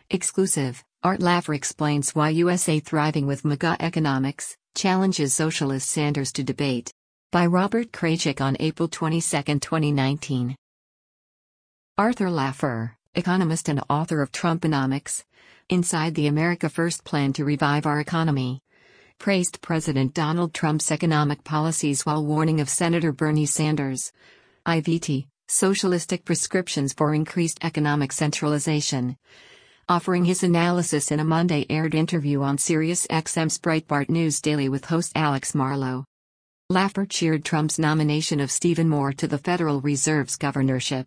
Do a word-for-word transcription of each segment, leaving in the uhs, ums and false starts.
Exclusive, Art Laffer explains why U S A thriving with MAGA economics, challenges socialist Sanders to debate. By Robert Kraychik on April twenty-second, twenty nineteen. Arthur Laffer, economist and author of Trumponomics, Inside the America First Plan to Revive Our Economy, praised President Donald Trump's economic policies while warning of Senator Bernie Sanders' I V T, socialistic prescriptions for increased economic centralization. Offering his analysis in a Monday-aired interview on SiriusXM's Breitbart News Daily with host Alex Marlow. Laffer cheered Trump's nomination of Stephen Moore to the Federal Reserve's governorship.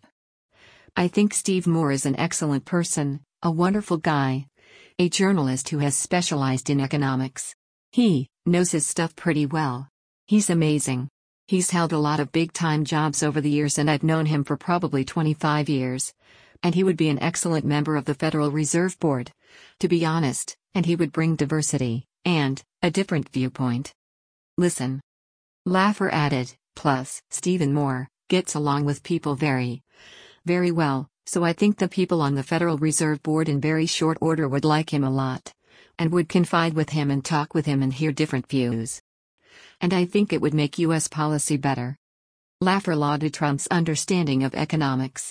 "I think Steve Moore is an excellent person, a wonderful guy, a journalist who has specialized in economics. He knows his stuff pretty well. He's amazing. He's held a lot of big-time jobs over the years and I've known him for probably twenty-five years. And he would be an excellent member of the Federal Reserve Board, to be honest, and he would bring diversity, and a different viewpoint. Listen." Laffer added, "Plus, Stephen Moore gets along with people very, very well, so I think the people on the Federal Reserve Board in very short order would like him a lot, and would confide with him and talk with him and hear different views. And I think it would make U S policy better." Laffer lauded Trump's understanding of economics.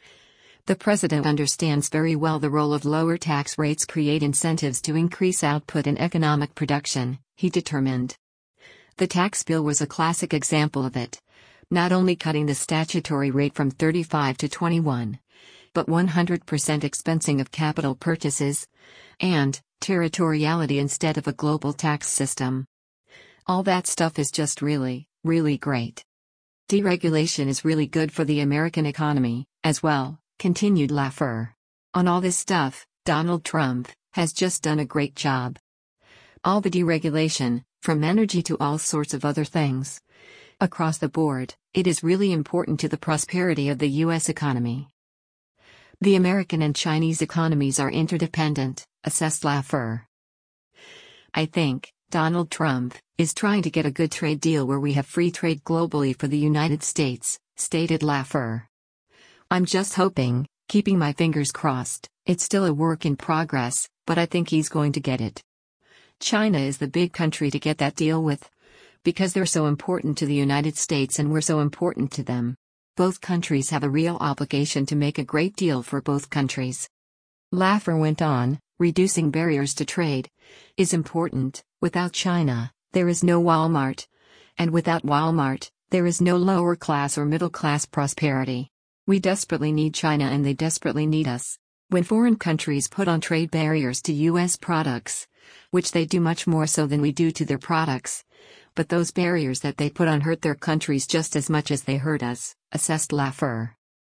"The president understands very well the role of lower tax rates create incentives to increase output and economic production," he determined. The tax bill was a classic example of it, not only cutting the statutory rate from thirty-five to twenty-one, but one hundred percent expensing of capital purchases, and territoriality instead of a global tax system. All that stuff is just really, really great. Deregulation is really good for the American economy, as well, continued Laffer. On all this stuff, Donald Trump has just done a great job. All the deregulation, from energy to all sorts of other things. Across the board, it is really important to the prosperity of the U S economy. The American and Chinese economies are interdependent, assessed Laffer. "I think Donald Trump is trying to get a good trade deal where we have free trade globally for the United States," stated Laffer. "I'm just hoping, keeping my fingers crossed, it's still a work in progress, but I think he's going to get it. China is the big country to get that deal with, because they're so important to the United States and we're so important to them. Both countries have a real obligation to make a great deal for both countries." Laffer went on, "Reducing barriers to trade is important. Without China, there is no Walmart. And without Walmart, there is no lower class or middle class prosperity. We desperately need China and they desperately need us. When foreign countries put on trade barriers to U S products, which they do much more so than we do to their products, but those barriers that they put on hurt their countries just as much as they hurt us," assessed Laffer.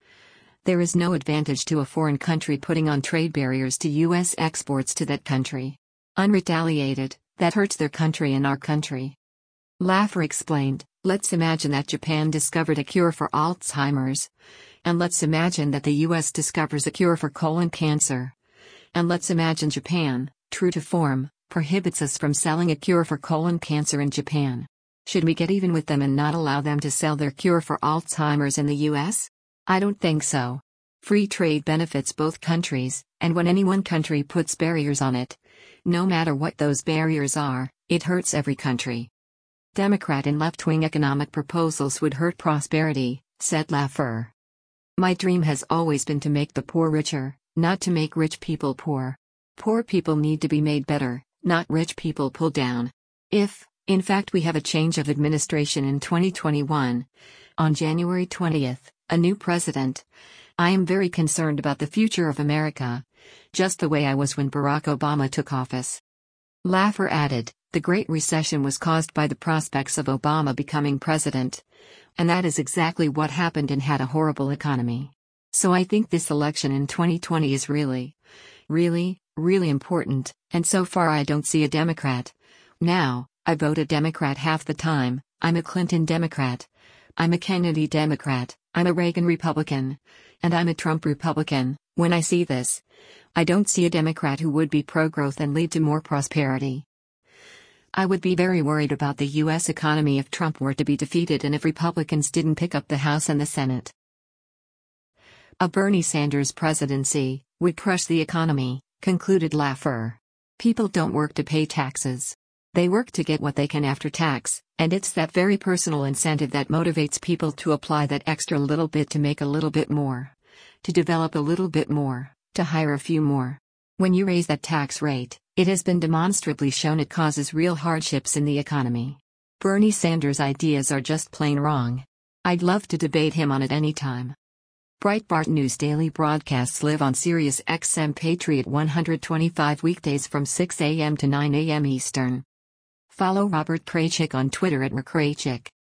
"There is no advantage to a foreign country putting on trade barriers to U S exports to that country. Unretaliated, that hurts their country and our country." Laffer explained, "Let's imagine that Japan discovered a cure for Alzheimer's. And let's imagine that the U S discovers a cure for colon cancer. And let's imagine Japan, true to form, prohibits us from selling a cure for colon cancer in Japan. Should we get even with them and not allow them to sell their cure for Alzheimer's in the U S? I don't think so. Free trade benefits both countries, and when any one country puts barriers on it, no matter what those barriers are, it hurts every country. Democrat and left-wing economic proposals would hurt prosperity," said Laffer. "My dream has always been to make the poor richer, not to make rich people poor. Poor people need to be made better, not rich people pulled down. If, in fact, we have a change of administration in twenty twenty-one, on January twentieth, a new president, I am very concerned about the future of America, just the way I was when Barack Obama took office." Laffer added, "The Great Recession was caused by the prospects of Obama becoming president. And that is exactly what happened and had a horrible economy. So I think this election in twenty twenty is really, really, really important, and so far I don't see a Democrat. Now, I vote a Democrat half the time, I'm a Clinton Democrat. I'm a Kennedy Democrat, I'm a Reagan Republican. And I'm a Trump Republican. When I see this, I don't see a Democrat who would be pro-growth and lead to more prosperity. I would be very worried about the U S economy if Trump were to be defeated and if Republicans didn't pick up the House and the Senate. A Bernie Sanders presidency would crush the economy, Concluded Laffer. People don't work to pay taxes. They work to get what they can after tax, and it's that very personal incentive that motivates people to apply that extra little bit to make a little bit more. To develop a little bit more, to hire a few more. When you raise that tax rate, it has been demonstrably shown it causes real hardships in the economy. Bernie Sanders' ideas are just plain wrong. I'd love to debate him on it any time. Breitbart News daily broadcasts live on Sirius X M Patriot one twenty-five weekdays from six a m to nine a m Eastern. Follow Robert Kraychik on Twitter at rkraychik.